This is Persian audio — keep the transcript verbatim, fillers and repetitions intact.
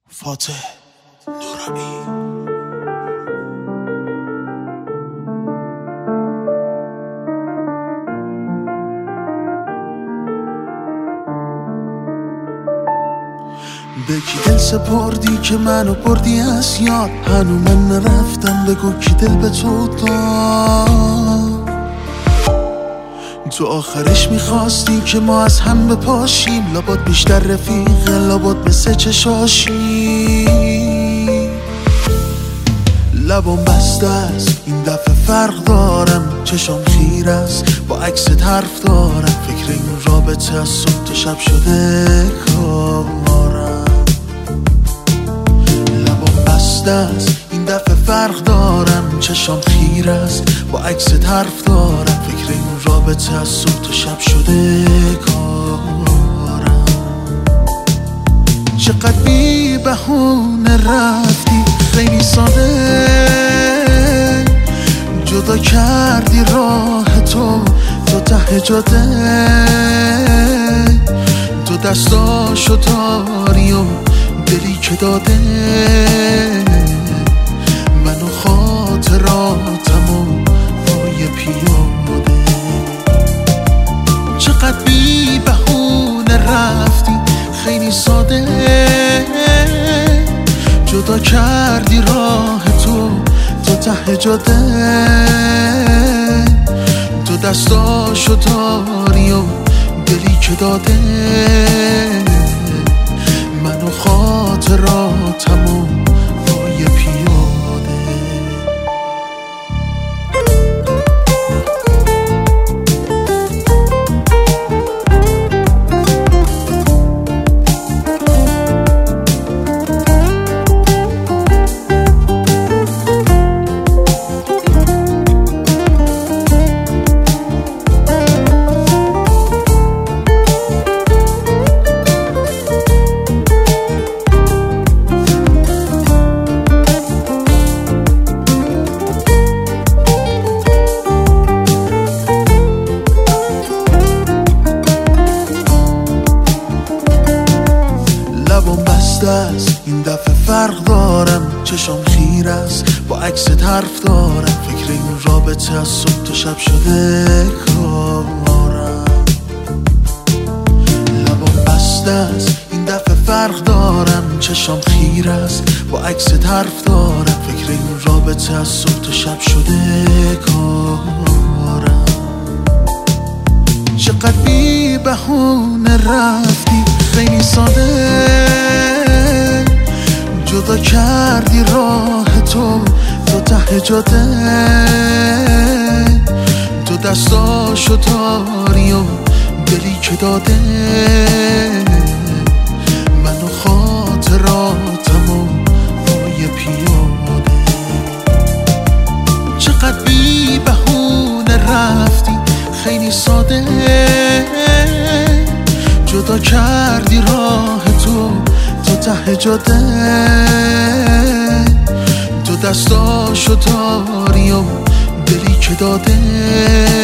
فاتح نورانی. به کی دل سپردی که منو بردی از یاد؟ هنو من نرفتم، بگو کی دل به تو داد؟ تو آخرش میخواستی که ما از هم بپاشیم، لابد بیشتر رفیقه، لابد مثل چشاشی. لبام بسته است این دفعه فرق دارم، چشام خیر است با عکست حرف دارم. فکر این رابطه از صبح تا شب شده کارم. لبام بسته است این دفعه فرق دارم، چشام خیر است با عکست حرف دارم. فکر این رابطه از صبح تا شب شده کارم. چقدر بی بهونه رفتی، خیلی ساده جدا کردی راه تو تو ته جاده. تو دستاشو داری و دلی که داده، منو خاطراتمو پای پیاده. چقدر بی بهونه رفتی، خیلی ساده جدا کردی راه تو تو ته جاده. تو دستاشو داری و دلی که داده، منو خاطراتمو پای پیاده. لبام بسته است این دفعه فرق دارم، چشام خیر است با عکست حرف دارم. فکر این رابطه از صبح تا شب شده کارم. لبام بسته است این دفعه فرق دارم، چشام خیر است با عکست حرف دارم. فکر این رابطه از صبح تا شب شده کارم. چقدر بی بهونه رفتی، خیلی ساده جدا کردی راه تو تو ته جاده. تو دستاشو داری و دلی که داده، منو خاطراتمو پای پیاده. چقدر بی بهونه رفتی، خیلی ساده جدا کردی راه تو تو ته جاده. تو دستاشو داری و دلی که داده،